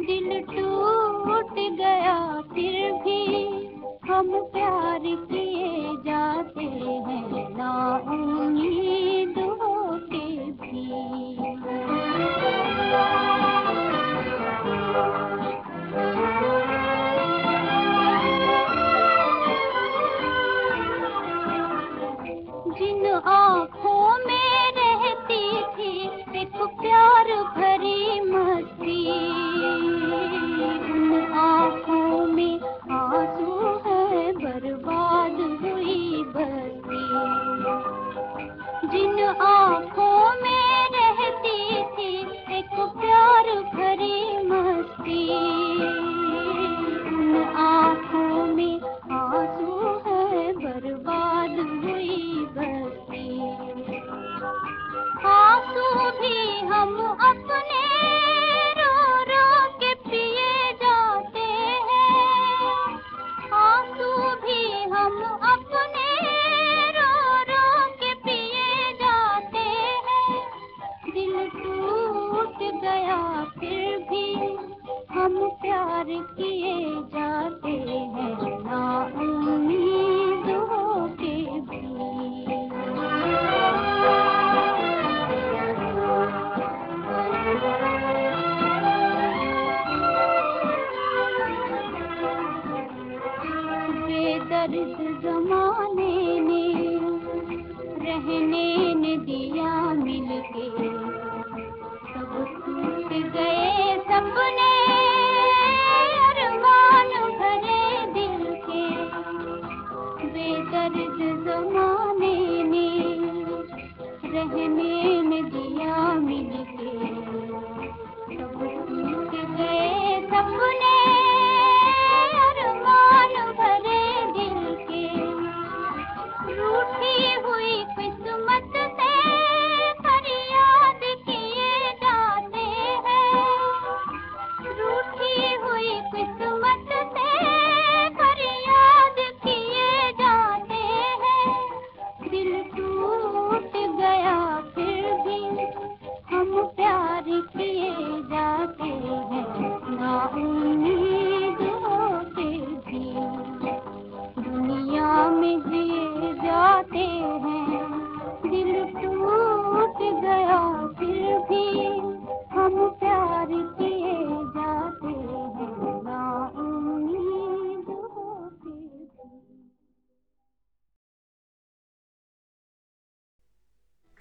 दिल टूट गया फिर भी हम प्यार किए जाते हैं ना उम्मीद होके भी। जिन आँखों में रहती थी एक प्यार भरी मस्ती, उन आँखों में आंसू है बर्बाद हुई बस्ती। जिन आँखों में रहती थी एक प्यार भरी मस्ती, उन आँखों में आंसू है बर्बाद हुई बस्ती। आंसू भी हम अपने रो रो के पिए जाते हैं, आंसू भी हम अपने रो रो के पिए जाते हैं। दिल टूट गया फिर भी हम प्यार किए जाते हैं ना उम्मीद होके भी। बेदर्द जमाने ने रहने न दिया मिलके, सब टूट गए सपने अरमान भरे दिल के। बेदर्द जमाने ने रहने न दिया मिलके, सब टूट गए सपने अरमान भरे दिल के। रूठी हुई किस्मत से फरियाद किए जाते हैं, रूठी हुई किस्मत